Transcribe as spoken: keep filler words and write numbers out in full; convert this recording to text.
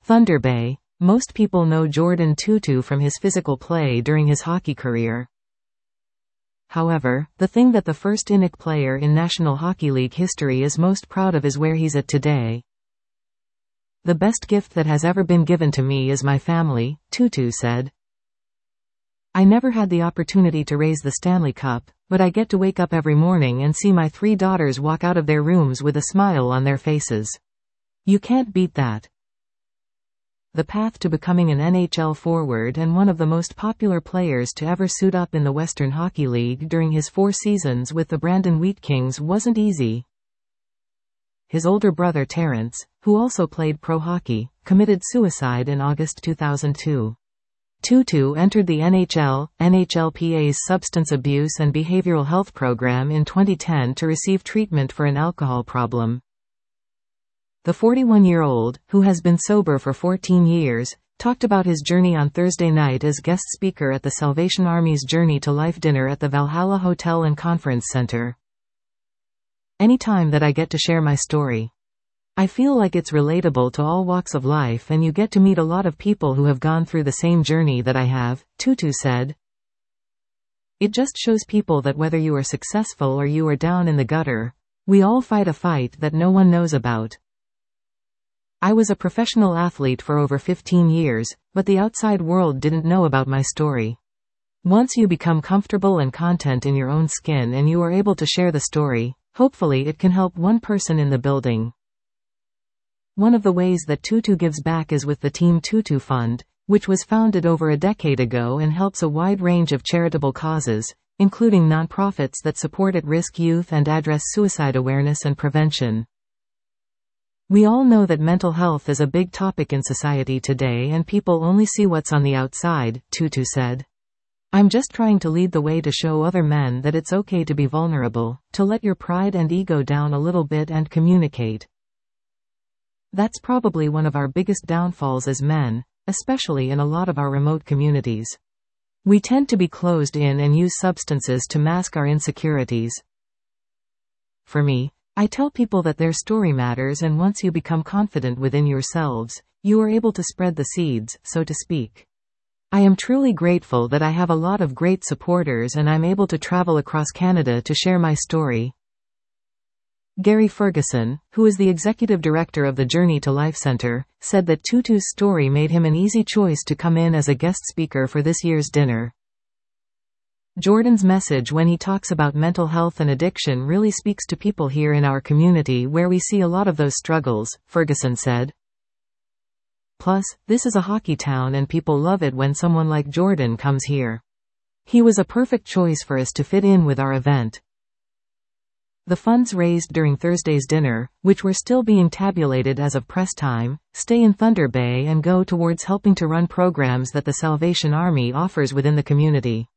Thunder Bay. Most people know Jordan Tootoo from his physical play during his hockey career. However, the thing that the first N I C player in National Hockey League history is most proud of is where he's at today. "The best gift that has ever been given to me is my family," Tootoo said. "I never had the opportunity to raise the Stanley Cup, but I get to wake up every morning and see my three daughters walk out of their rooms with a smile on their faces. You can't beat that." The path to becoming an N H L forward and one of the most popular players to ever suit up in the Western Hockey League during his four seasons with the Brandon Wheat Kings wasn't easy. His older brother Terrence, who also played pro hockey, committed suicide in August two thousand two. Tootoo entered the N H L, N H L P A's Substance Abuse and Behavioral Health Program in twenty ten to receive treatment for an alcohol problem. The forty-one-year-old, who has been sober for fourteen years, talked about his journey on Thursday night as guest speaker at the Salvation Army's Journey to Life dinner at the Valhalla Hotel and Conference Center. "Anytime that I get to share my story, I feel like it's relatable to all walks of life and you get to meet a lot of people who have gone through the same journey that I have," Tootoo said. "It just shows people that whether you are successful or you are down in the gutter, we all fight a fight that no one knows about. I was a professional athlete for over fifteen years, but the outside world didn't know about my story. Once you become comfortable and content in your own skin and you are able to share the story, hopefully it can help one person in the building." One of the ways that Tootoo gives back is with the Team Tootoo Fund, which was founded over a decade ago and helps a wide range of charitable causes, including nonprofits that support at-risk youth and address suicide awareness and prevention. "We all know that mental health is a big topic in society today and people only see what's on the outside," Tootoo said. "I'm just trying to lead the way to show other men that it's okay to be vulnerable, to let your pride and ego down a little bit and communicate. That's probably one of our biggest downfalls as men, especially in a lot of our remote communities. We tend to be closed in and use substances to mask our insecurities. For me, I tell people that their story matters, and once you become confident within yourselves, you are able to spread the seeds, so to speak. I am truly grateful that I have a lot of great supporters and I'm able to travel across Canada to share my story." Gary Ferguson, who is the executive director of the Journey to Life Center, said that Tootoo's story made him an easy choice to come in as a guest speaker for this year's dinner. "Jordan's message when he talks about mental health and addiction really speaks to people here in our community where we see a lot of those struggles," Ferguson said. "Plus, this is a hockey town and people love it when someone like Jordan comes here. He was a perfect choice for us to fit in with our event." The funds raised during Thursday's dinner, which were still being tabulated as of press time, stay in Thunder Bay and go towards helping to run programs that the Salvation Army offers within the community.